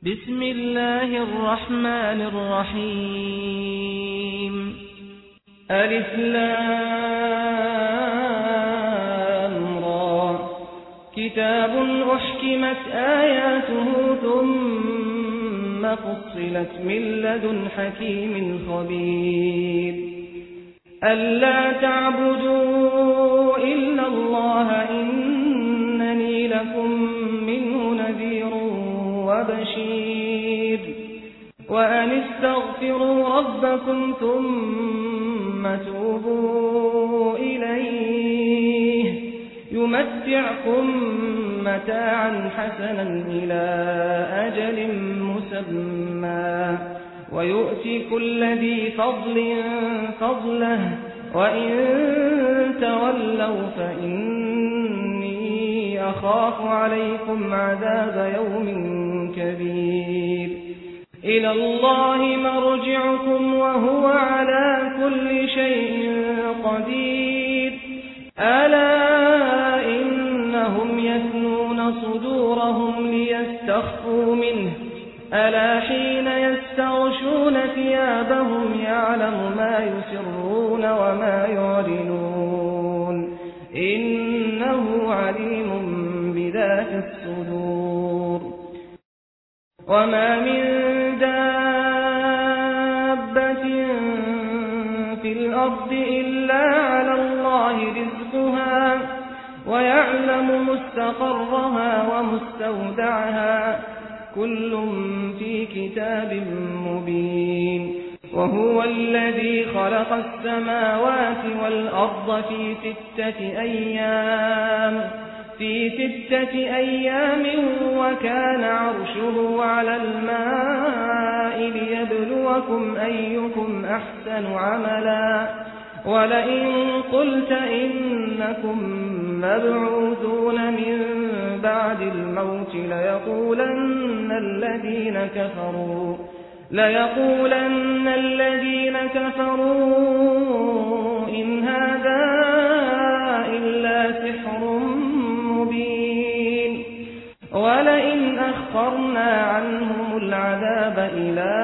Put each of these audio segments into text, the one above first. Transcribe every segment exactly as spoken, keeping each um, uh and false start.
بسم الله الرحمن الرحيم. ألف لام را. كتاب أحكمت آياته ثم فصلت من لدن حكيم خبير. ألا تعبدوا إلا الله إنني لكم منه نذير وبشير. وأن استغفروا ربكم ثم توبوا إليه يمتعكم متاعا حسنا إلى أجل مسمى ويؤتي كل ذي فضل فضله وإن تولوا فإني أخاف عليكم عذاب يوم كبير. إلى الله مرجعكم وهو على كل شيء قدير. ألا إنهم يثنون صدورهم ليستخفوا منه ألا حين يستغشون ثيابهم يعلم ما يسرون وما يعلنون إنه عليم بذات الصدور. وما من دابة في الأرض إلا على الله رزقها ويعلم مستقرها ومستودعها كل في كتاب مبين. وهو الذي خلق السماوات والأرض في ستة أيام في ستة أيام وكان عرشه على الماء ليبلوكم أيكم أحسن عملا. ولئن قلت إنكم مبعوثون من بعد الموت ليقولن الذين كفروا ليقولن الذين كفروا إن هذا إلا سحر مبين. ولئن أخرنا عنهم العذاب إلى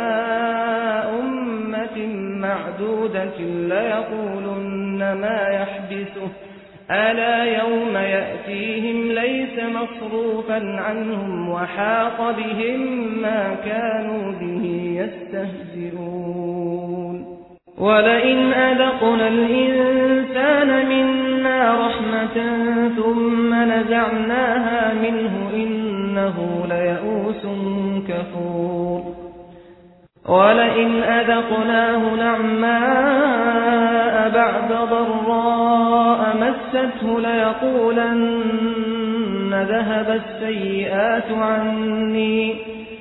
أمة معدودة ليقولن ما يحبسه ألا يوم يأتيهم ليس مصروفا عنهم وحاق بهم ما كانوا به يستهزئون. ولئن أذقنا الإنسان منا رحمة ثم نزعناها منه إنه ليئوس كفور. ولئن أذقناه نعماء بعد ضراء مسته ليقولن ذهب السيئات عني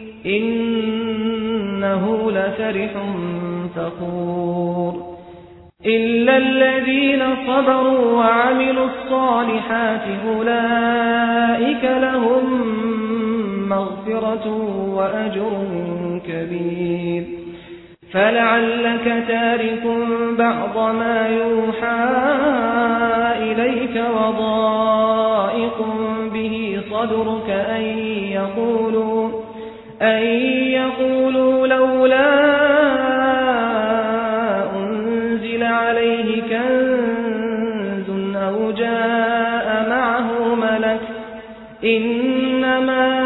إنه لفرح فخور. إلا الذين صبروا وعملوا الصالحات أولئك لهم مغفرة وأجر كبير. فلعلك تارك بعض ما يوحى إليك وضائق به صدرك أن يقولوا أن يقولوا لولا أنزل عليه كنز أو جاء معه ملك إنما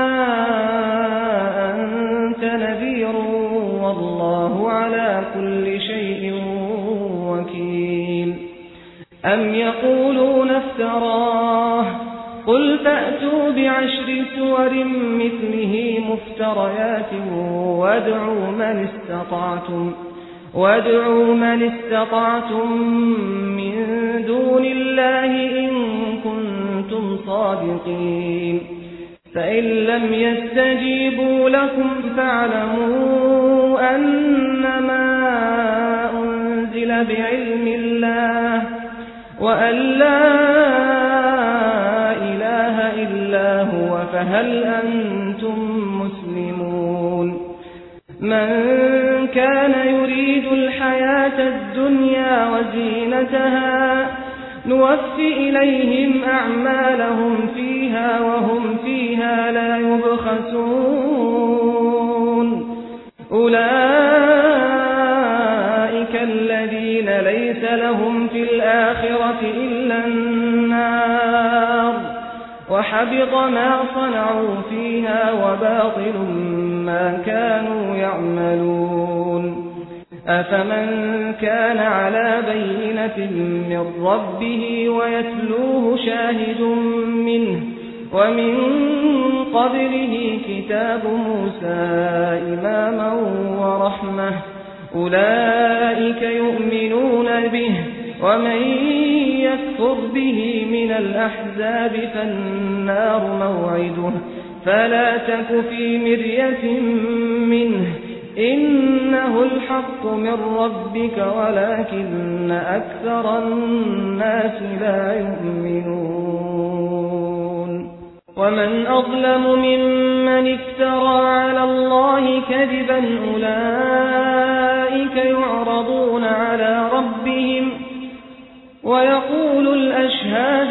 أنت نذير والله على كل شيء وكيل. أم يقولون افتراه قل فأتوا بعشر سور مثله مفتريات وادعوا من استطعتم وادعوا من استطعتم من دون الله إن كنتم صادقين. فإن لم يستجيبوا لكم فاعلموا أنما أنزل بعلم الله وأن لا إله إلا هو فهل أنتم مسلمون. من كان يريد الحياة الدنيا وزينتها نوفي إليهم أعمالهم فيها وهم فيها لا يبخسون أولئك الذين ليس لهم في الآخرة إلا النار وحبط ما صنعوا فيها وباطل ما كانوا يعملون أفمن كان على بينة من ربه ويتلوه شاهد منه ومن قبله كتاب موسى إماما ورحمة أولئك يؤمنون به ومن يكفر به من الأحزاب فالنار موعده فلا تك في مرية منه إنه الحق من ربك ولكن أكثر الناس لا يؤمنون ومن أظلم ممن افترى على الله كذبا أولئك يعرضون على ربهم ويقول الأشهاد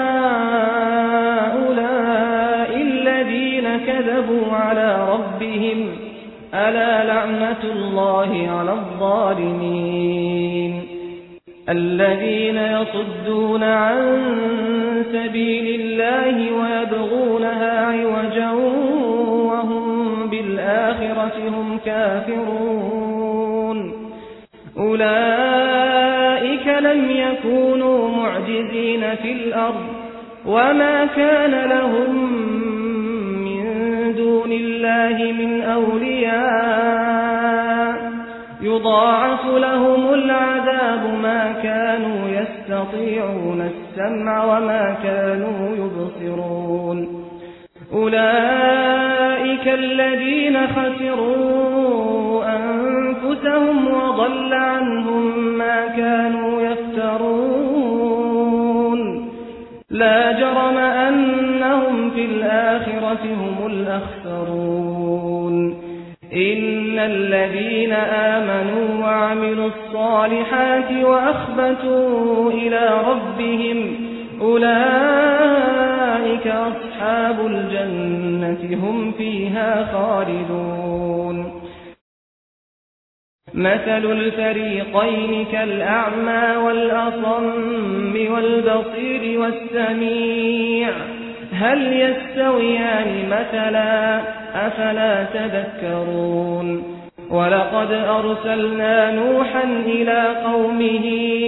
هؤلاء الذين كذبوا على ربهم ألا لعنة الله على الظالمين الذين يصدون عن سبيل الله ويبغونها عوجا وهم بالآخرة هم كافرون أولئك لم يكونوا معجزين في الأرض وما كان لهم من دون الله من أولياء يضاعف لهم العذاب ما كانوا يستطيعون السمع وما كانوا يبصرون أولئك الذين خسروا أنفسهم وضل عنهم ما كانوا يفترون لا جرم أنهم في الآخرة هم الأخسرون إن الذين آمنوا وعملوا الصالحات وأخبتوا إلى ربهم أولئك أصحاب الجنة هم فيها خالدون مثل الفريقين كالأعمى والأصم والبصير والسميع هل يستويان مثلا أفلا تذكرون ولقد أرسلنا نوحا إلى قومه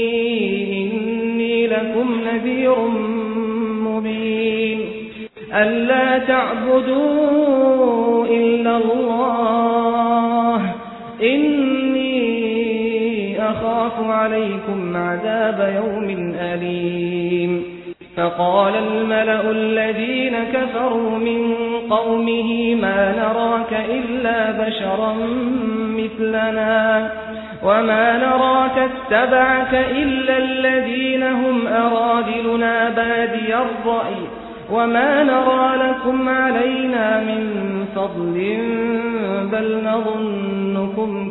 إني لكم نذير مبين ألا تعبدوا إلا الله إني أخاف عليكم عذاب يوم أليم فقال الملأ الذين كفروا من قومه ما نراك إلا بشرا مثلنا وما نراك اتبعك إلا الذين هم أرادلنا بادي الرأي وما نرى لكم علينا من فضل بل نظنكم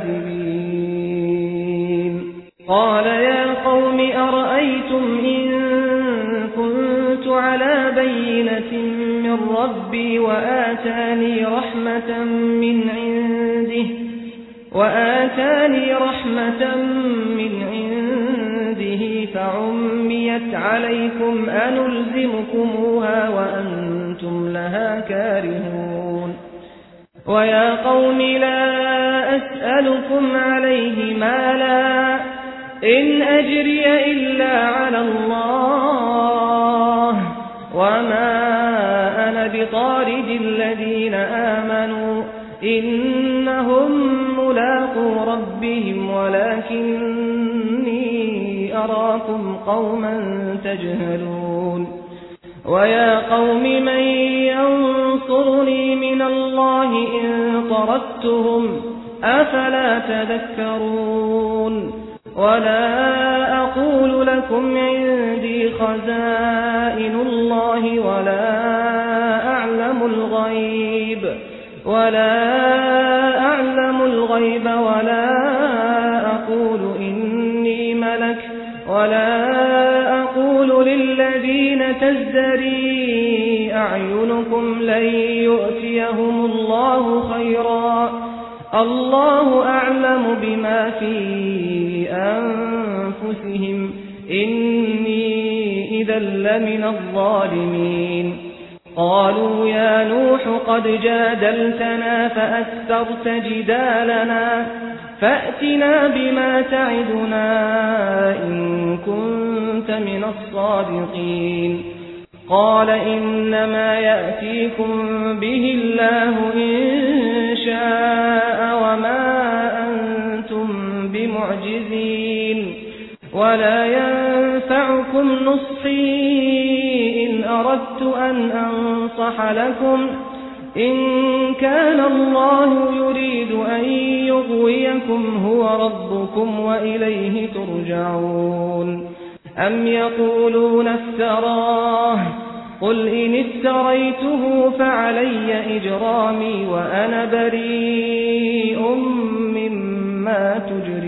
كاذبين قال يا قوم أرأيتم إن كنت على بينة من ربي وآتاني رحمة من عنده وآتاني رحمة من عنده فعميت عليكم أنلزمكموها وأنتم لها كارهون ويا قوم لا أسألكم عليه مالا إن أجري إلا على الله وما أنا بطارد الذين آمنوا إنهم ملاقو ربهم ولكني أراكم قوما تجهلون ويا قوم من ينصرني من الله إن طردتهم أفلا تذكرون ولا أقول لكم عندي خزائن الله ولا أعلم الغيب ولا أعلم الغيب ولا أقول إني ملك ولا أقول للذين تزدري أعينكم لن يؤتيهم الله خيرا الله أعلم بما في أنفسهم إني إذا لمن الظالمين قالوا يا نوح قد جادلتنا فأكثرت جدالنا فأتنا بما تعدنا إن كنت من الصادقين قال إنما يأتيكم به الله إن شاء وما أنتم بمعجزين ولا ينفعكم نصحي إن أردت أن أنصح لكم إن كان الله يريد أن يغويكم هو ربكم وإليه ترجعون أم يقولون افتراه قل إن افتريته فعلي إجرامي وأنا بريء مما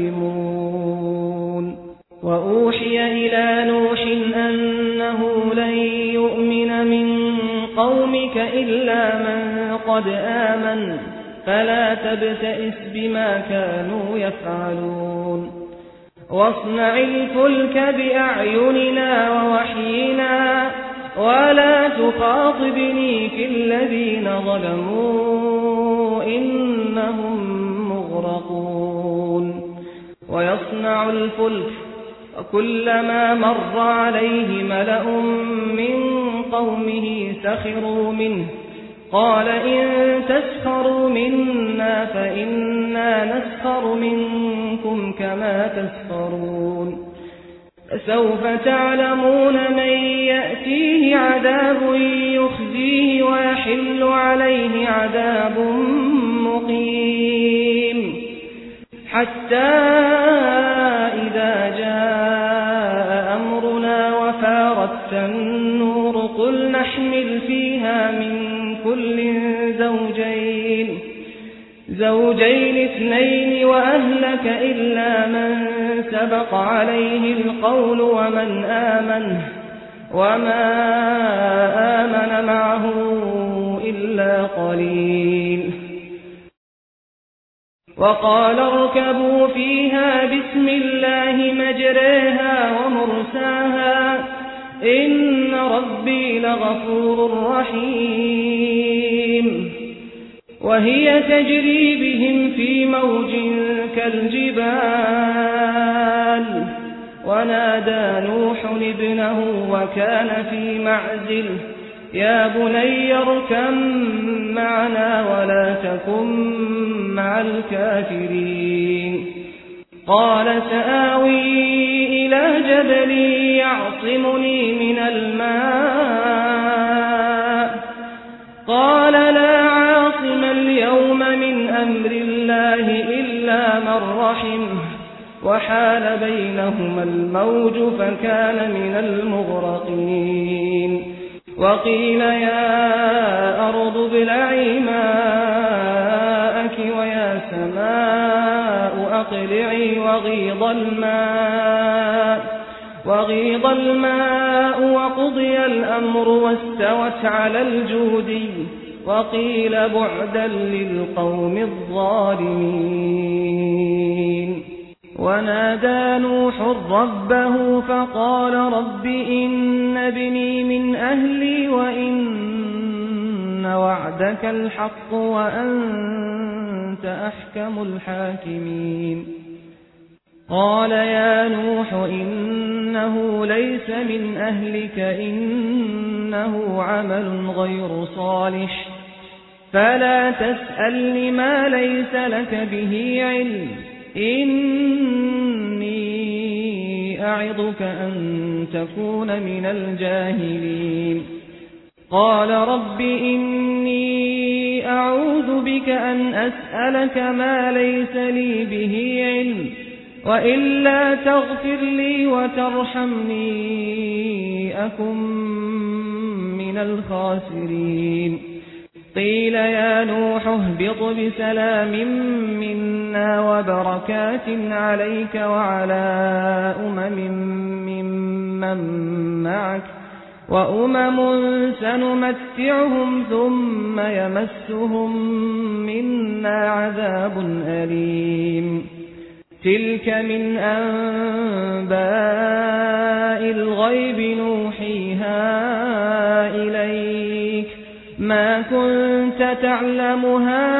تجرمون وأوحي إلى نوح أنه لن يؤمن من قومك إلا من قد آمن فلا تبتئس بما كانوا يفعلون واصنع الفلك بأعيننا ووحينا ولا تخاطبني في الذين ظلموا إنهم مغرقون ويصنع الفلك وكلما مر عليه ملأ من قومه سخروا منه قال إن تسخروا منا فإنا نسخر منكم كما تسخرون فسوف تعلمون من يأتيه عذاب يخزيه ويحل عليه عذاب مقيم حتى إذا جاء أمرنا وفارت النور قل نحمل فيها من كل زوجين زوجين اثنين وأهلك إلا من سبق عليه القول ومن آمن وما آمن معه إلا قليل وقال اركبوا فيها بسم الله مجريها ومرساها إن ربي لغفور رحيم وهي تجري بهم في موج كالجبال ونادى نوح ابنه وكان في معزل يا بني اركب معنا ولا تكن مع الكافرين قال سآوي إلى جبل يعصمني من الماء قال لا عاصم اليوم من أمر الله إلا من رحمه وحال بينهما الموج فكان من المغرقين وقيل يا أرض ابلعي ماءك ويا سماء أقلعي وغيض الماء وغيض الماء وقضي الأمر واستوت على الجودي وقيل بعدا للقوم الظالمين ونادى نوح ربه فقال رب إن ابني من أهلي وإن وعدك الحق وأنت أحكم الحاكمين قال يا نوح إنه ليس من أهلك إنه عمل غير صالح فلا تسألني ما ليس لك به علم إني أعظك أن تكون من الجاهلين قال رب إني أعوذ بك أن أسألك ما ليس لي به علم وإلا تغفر لي وترحمني أكن من الخاسرين قيل يا نوح اهبط بسلام منا وبركات عليك وعلى أمم ممن معك وأمم سنمتعهم ثم يمسهم منا عذاب أليم تلك من أنباء الغيب نوحيها إليك ما كنت تعلمها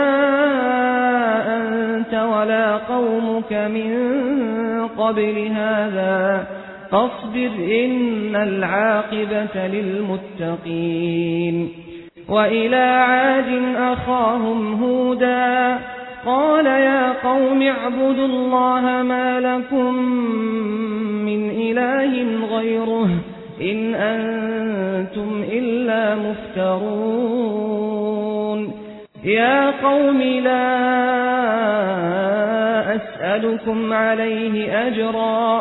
أنت ولا قومك من قبل هذا فاصبر إن العاقبة للمتقين وإلى عاد أخاهم هودا قال يا قوم اعبدوا الله ما لكم من إله غيره إن أنتم إلا مفترون يا قوم لا أسألكم عليه أجرا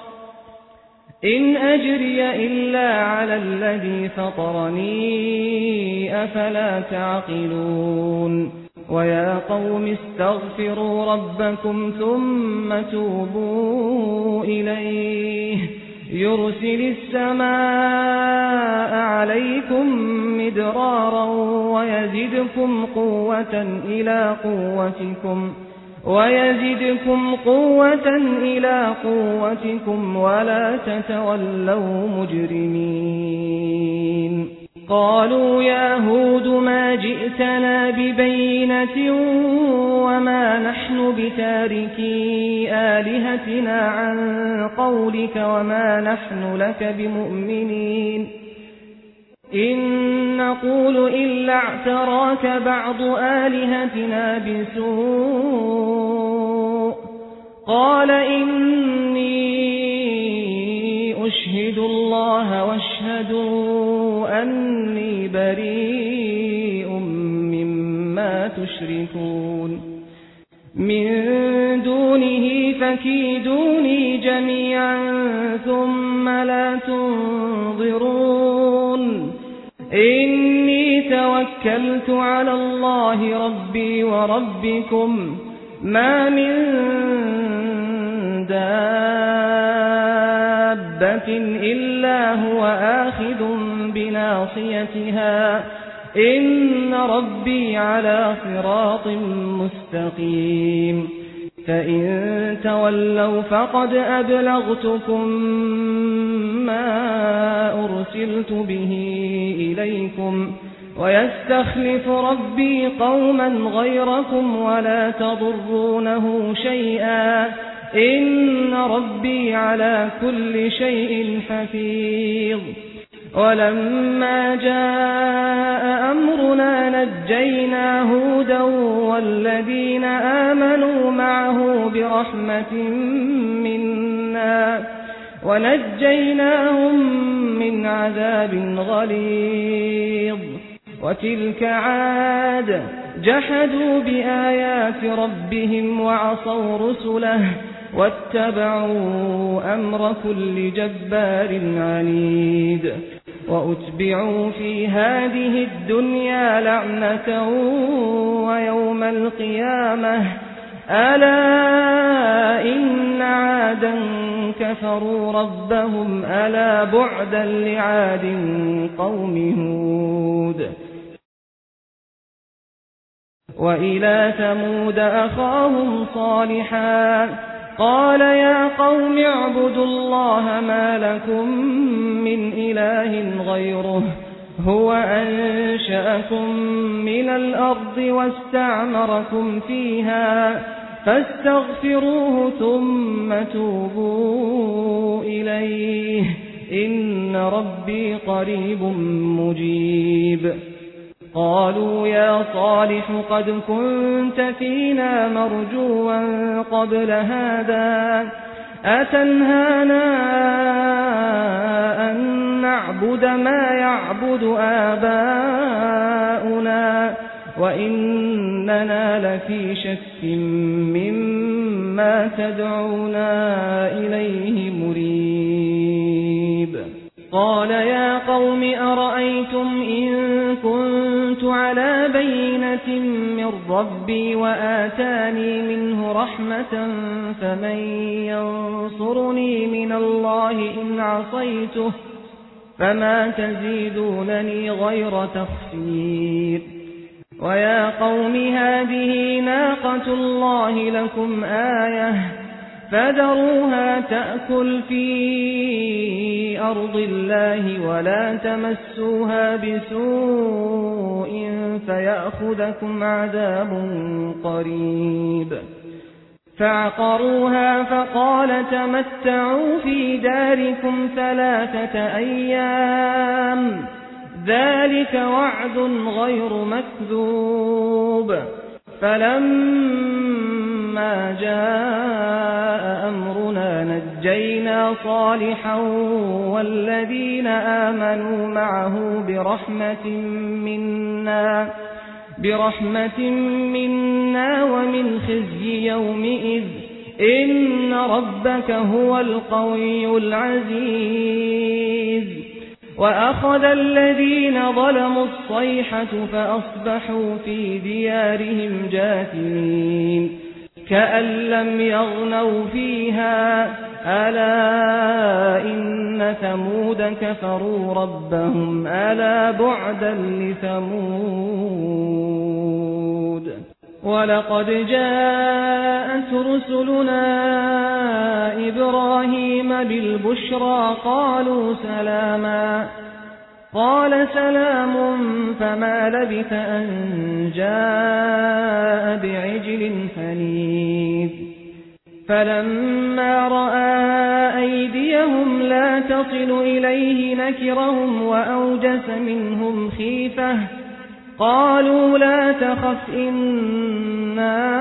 إن أجري إلا على الذي فطرني أفلا تعقلون ويا قوم استغفروا ربكم ثم توبوا إليه يرسل السماء عليكم مدرارا ويزدكم قوة إلى قوتكم ويزدكم قوة إلى قوتكم ولا تتولوا مجرمين قالوا يا هود ما جئتنا ببينة وما نحن بتاركي آلهتنا عن قولك وما نحن لك بمؤمنين إن نقول إلا اعتراك بعض آلهتنا بسوء قال إني أشهد الله واشهدوا أني بريء مما تشركون من دونه فكيدوني جميعا ثم لا تنظرون إني توكلت على الله ربي وربكم ما من دابة إلا هو آخذ بناصيتها إن ربي على صراط مستقيم فإن تولوا فقد أبلغتكم ما أرسلت به إليكم ويستخلف ربي قوما غيركم ولا تضرونه شيئا إن ربي على كل شيء حفيظ ولما جاء أمرنا نجينا هودا والذين آمنوا معه برحمة منا ونجيناهم من عذاب غليظ وتلك عاد جحدوا بآيات ربهم وعصوا رسله واتبعوا أمر كل جبار عنيد وأتبعوا في هذه الدنيا لعنة ويوم القيامة ألا إن عادا كفروا ربهم ألا بعدا لعاد قوم هود وإلى ثمود أخاهم صالحا قال يا قوم اعبدوا الله ما لكم من إله غيره هو أنشأكم من الأرض واستعمركم فيها فاستغفروه ثم توبوا إليه إن ربي قريب مجيب قالوا يا صالح قد كنت فينا مرجوا قبل هذا أتنهانا أن نعبد ما يعبد آباؤنا وإننا لفي شك مما تدعونا إليه مريب قال يا قوم أرأيتم إن كنت على بينة من ربي وآتاني منه رحمة فمن ينصرني من الله إن عصيته فما تزيدونني غير تخسير. ويا قوم هذه ناقة الله لكم آية فذروها تأكل في أرض الله ولا تمسوها بسوء فيأخذكم عذاب قريب. فعقروها فقال تمتعوا في داركم ثلاثة أيام ذلك وعد غير مكذوب. فلما جاء أمرنا نجينا صالحا والذين آمنوا معه برحمة منا برحمة منا ومن خزي يومئذ إن ربك هو القوي العزيز. وأخذ الذين ظلموا الصيحة فأصبحوا في ديارهم جاثمين كأن لم يغنوا فيها ألا إن ثمود كفروا ربهم ألا بعدا لثمود. ولقد جاءت رسلنا إبراهيم بالبشرى قالوا سلاما قال سلام فما لبث أن جاء بعجل حنيذ. فلما رأى أيديهم لا تصل إليه نكرهم وأوجس منهم خيفة قالوا لا تخف إنا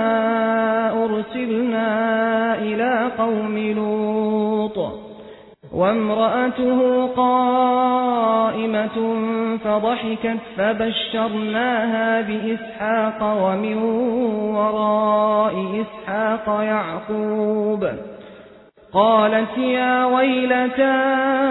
أرسلنا إلى قوم لوط وامرأته قائمة فضحكت فبشرناها بإسحاق ومن وراء إسحاق يعقوب. قالت يا ويلتى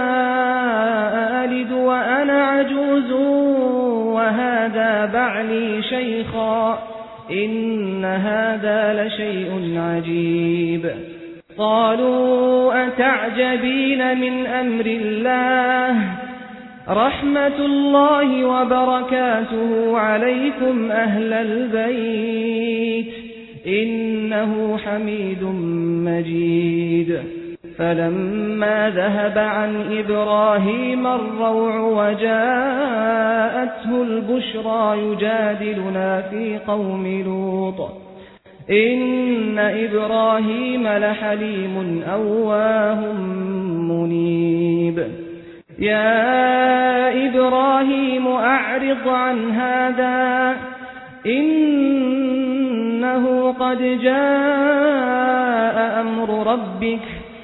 ألد وأنا عجوز وهذا بعلي شيخا إن هذا لشيء عجيب. قالوا أتعجبين من أمر الله رحمة الله وبركاته عليكم أهل البيت إنه حميد مجيد. فلما ذهب عن إبراهيم الروع وجاءته البشرى يجادلنا في قوم لوط إن إبراهيم لحليم أواه منيب. يا إبراهيم أعرض عن هذا إنه قد جاء أمر ربك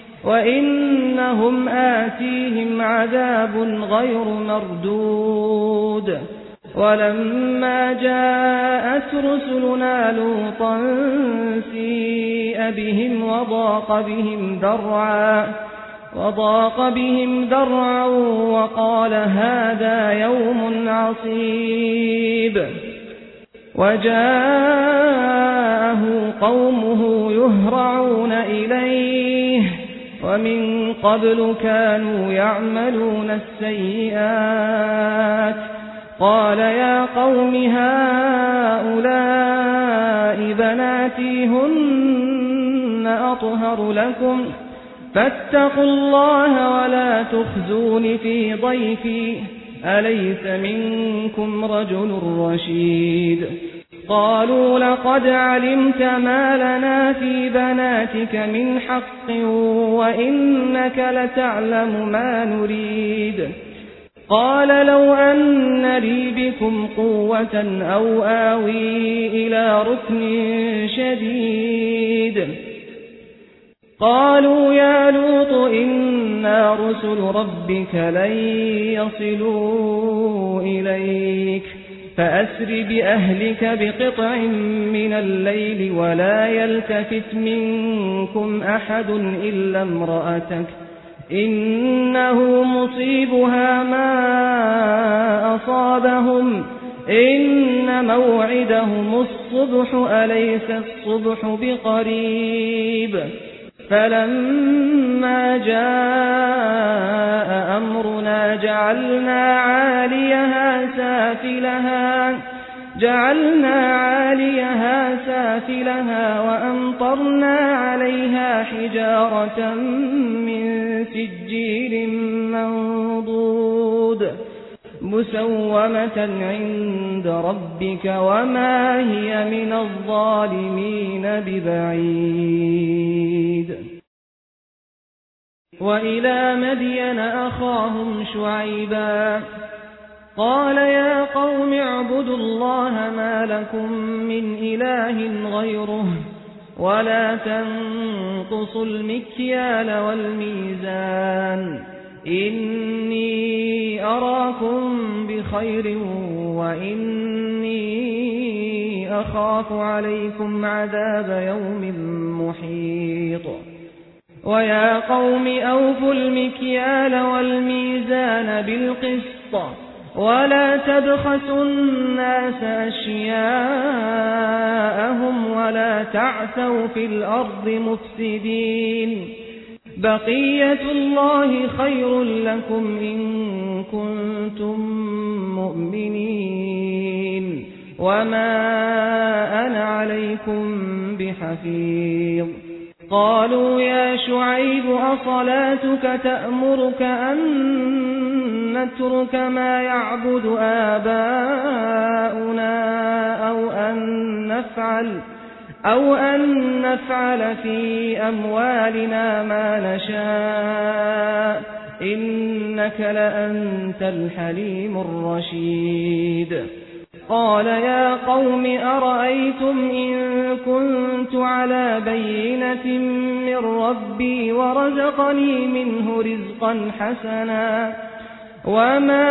وإنهم آتيهم عذاب غير مردود. ولما جاءت رسلنا لوطا سيء بهم وضاق بهم ذرعا وضاق بهم ذرعا وقال هذا يوم عصيب. وجاءه قومه يهرعون إليه ومن قبل كانوا يعملون السيئات. قال يا قوم هؤلاء بناتي هن أطهر لكم فاتقوا الله ولا تخزون في ضيفي أليس منكم رجل رشيد. قالوا لقد علمت ما لنا في بناتك من حق وإنك لتعلم ما نريد. قال لو أن لي بكم قوة أو آوي إلى ركن شديد. قالوا يا لوط إنا رسل ربك لن يصلوا إليك فأسر بأهلك بقطع من الليل ولا يلتفت منكم أحد إلا امرأتك إنه مصيبها ما أصابهم إن موعدهم الصبح أليس الصبح بقريب. فلما جاء أمرنا جعلنا عاليها سافلها جعلنا عاليها سافلها وأمطرنا عليها حجارة من سجيل منضود مسومة عند ربك وما هي من الظالمين ببعيد. وإلى مدين أخاهم شعيبا قال يا قوم اعبدوا الله ما لكم من إله غيره ولا تنقصوا المكيال والميزان إني أراكم بخير وإني أخاف عليكم عذاب يوم محيط. ويا قوم أوفوا المكيال والميزان بالقسط ولا تبخسوا الناس أشياءهم ولا تعثوا في الأرض مفسدين بقية الله خير لكم إن كنتم مؤمنين وما أنا عليكم بحفيظ. قالوا يا شعيب أصلاتك تأمرك أن نترك ما يعبد آباؤنا أو أن نفعل أو أن نفعل في أموالنا ما نشاء إنك لأنت الحليم الرشيد. قال يا قوم أرأيتم إن كنت على بينة من ربي ورزقني منه رزقا حسنا وما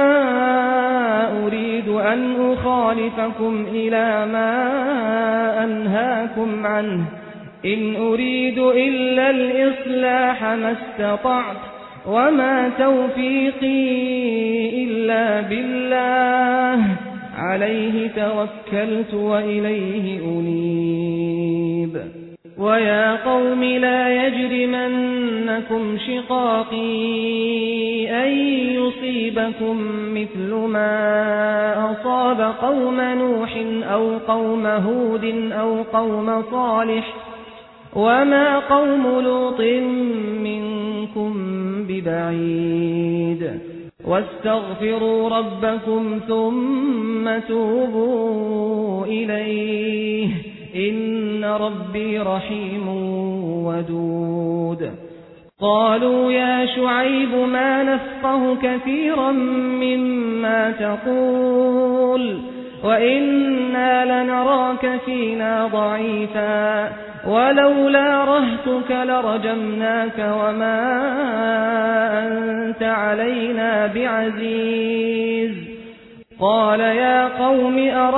أريد أن أخالفكم إلى ما أنهاكم عنه إن أريد إلا الإصلاح ما استطعت وما توفيقي إلا بالله عليه توكلت وإليه أنيب. ويا قوم لا يجرمنكم شقاقي أن يصيبكم مثل ما أصاب قوم نوح أو قوم هود أو قوم صالح وما قوم لوط منكم ببعيد. واستغفروا ربكم ثم توبوا إليه إن ربي رحيم ودود. قالوا يا شعيب ما نفقه كثيرا مما تقول وإنا لنراك فينا ضعيفا ولولا رهتك لرجمناك وما أنت علينا بعزيز. قال يا قوم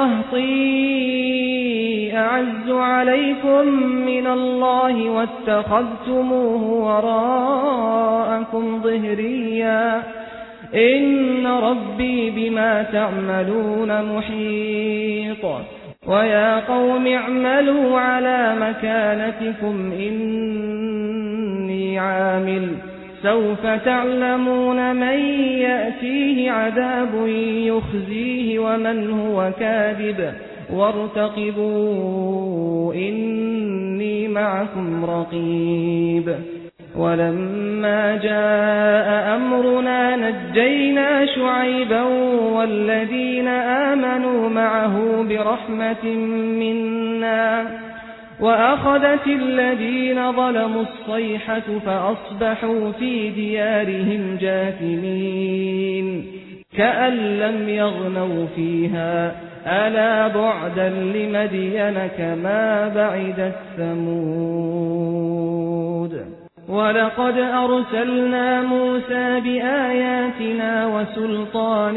أرهطي أعز عليكم من الله واتخذتموه وراءكم ظهريا إن ربي بما تعملون محيط. ويا قوم اعملوا على مكانتكم إني عامل سوف تعلمون من يأتيه عذاب يخزيه ومن هو كاذب وارتقبوا إني معكم رقيب. ولما جاء أمرنا نجينا شعيبا والذين آمنوا معه برحمة منا وأخذت الذين ظلموا الصيحة فأصبحوا في ديارهم جاثمين كأن لم يغنوا فيها ألا بعدا لمدين كما بعدت ثمود. ولقد أرسلنا موسى بآياتنا وسلطان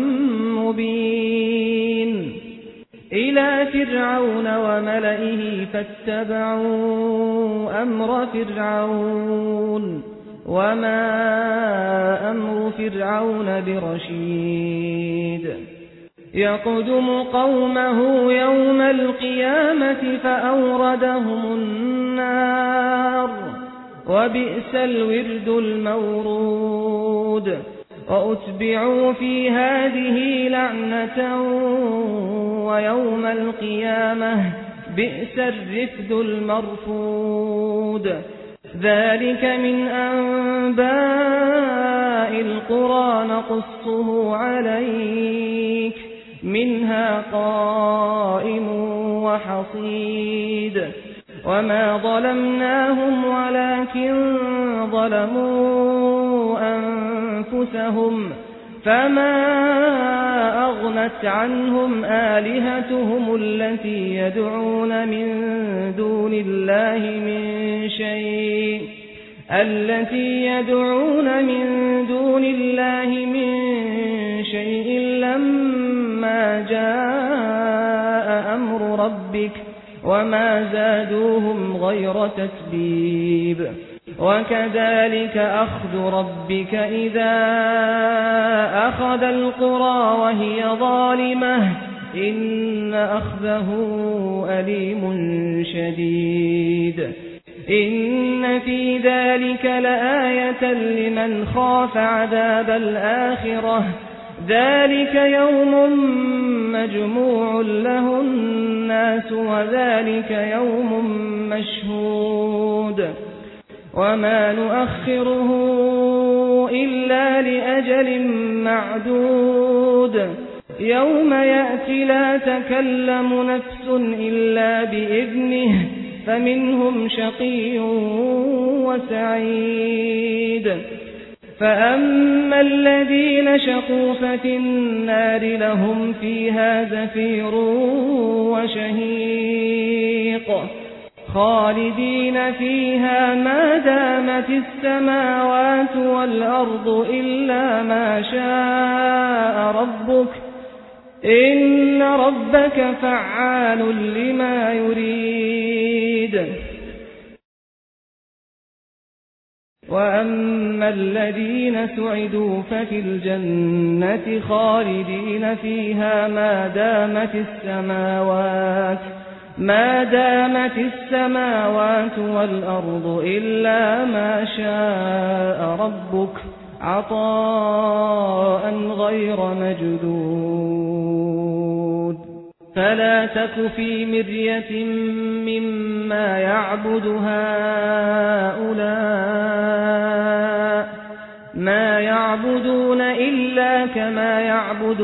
مبين إلى فرعون وملئه فاتبعوا أمر فرعون وما أمر فرعون برشيد. يقدم قومه يوم القيامة فأوردهم النار وبئس الورد المورود وأتبعوا في هذه لعنة ويوم القيامة بئس الرفد المرفود ذلك من أنباء القرى نقصه عليك منها قائم وحصيد وما ظلمناهم ولكن ظلموا أنفسهم فما أغنت عنهم آلهتهم التي يدعون من دون الله من شيء التي يدعون من دون الله من شيء لما جاء أمر ربك وما زادوهم غير تتبيب وكذلك أخذ ربك إذا أخذ القرى وهي ظالمة إن أخذه أليم شديد إن في ذلك لآية لمن خاف عذاب الآخرة ذلك يوم مجموع له الناس وذلك يوم مشهود وما نؤخره إلا لأجل معدود يوم يأتي لا تكلم نفس إلا بإذنه فمنهم شقي وسعيد فأما الذين شقوا ففي النار لهم فيها زفير وشهيق خالدين فيها ما دامت السماوات والأرض إلا ما شاء ربك إن ربك فعال لما يريد وأما الذين سعدوا ففي الجنة خالدين فيها ما دامت السماوات ما دامت السماوات والأرض إلا ما شاء ربك عطاء غير مجدود فلا تك في مرية مما يعبد هؤلاء ما يعبدون إلا كما يعبد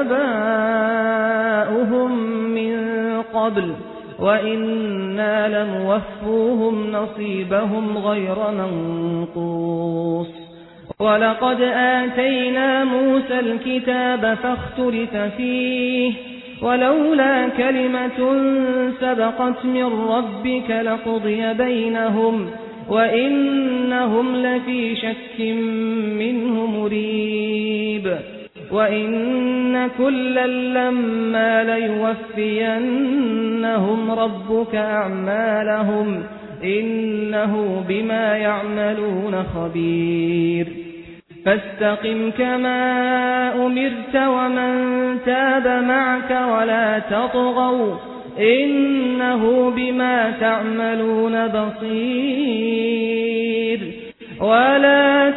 آباؤهم من قبل وإنا لموفوهم نصيبهم غير منقوص ولقد آتينا موسى الكتاب فاختلف فيه ولولا كلمة سبقت من ربك لقضي بينهم وإنهم لفي شك منه مريب وإن كلا لما ليوفينهم ربك أعمالهم إنه بما يعملون خبير فاستقم كما أمرت ومن تاب معك ولا تطغوا إنه بما تعملون بصير ولا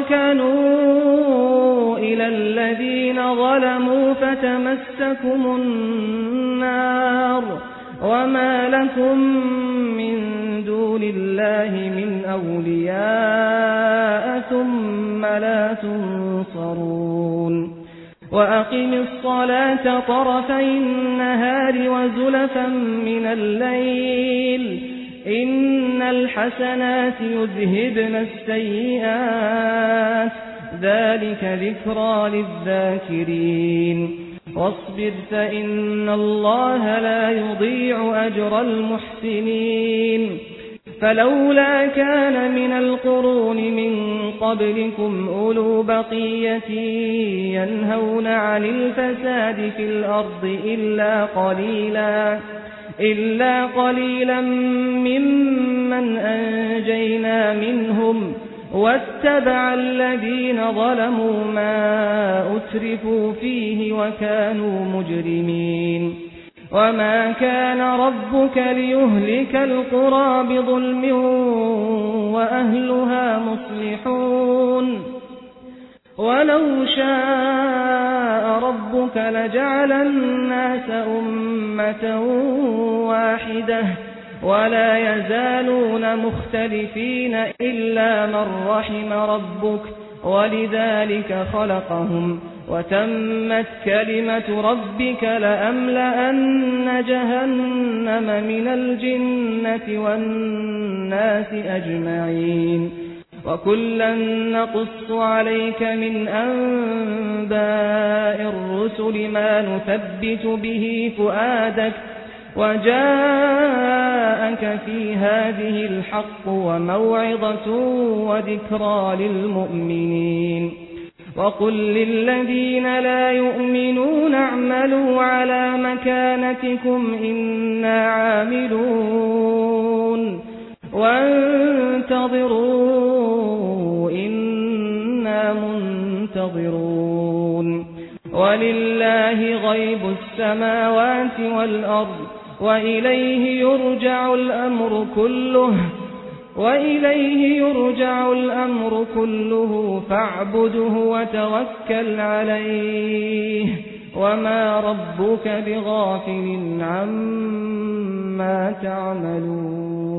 تركنوا إلى الذين ظلموا فتمسكم النار وما لكم من دون الله من أولياء ثم لا تنصرون وأقم الصلاة طرفي النهار وزلفا من الليل إن الحسنات يذهبن السيئات ذلك ذكرى للذاكرين واصبر فإن الله لا يضيع أجر المحسنين فلولا كان من القرون من قبلكم أولو بقية ينهون عن الفساد في الأرض إلا قليلا إلا قليلا ممن أنجينا منهم واتبع الذين ظلموا ما أترفوا فيه وكانوا مجرمين وما كان ربك ليهلك القرى بظلم وأهلها مصلحون ولو شاء ربك لجعل الناس أمة واحدة ولا يزالون مختلفين إلا من رحم ربك ولذلك خلقهم وتمت كلمة ربك لأملأن جهنم من الجنة والناس أجمعين وكلا نقص عليك من أنباء الرسل ما نثبت به فؤادك وجاءك في هذه الحق وموعظة وذكرى للمؤمنين وقل للذين لا يؤمنون اعملوا على مكانتكم إنا عاملون وانتظروا إنا منتظرون ولله غيب السماوات والأرض وإليه يرجع الأمر كله وإليه يرجع الأمر كله فاعبده وتوكل عليه وما ربك بغافل عما تعملون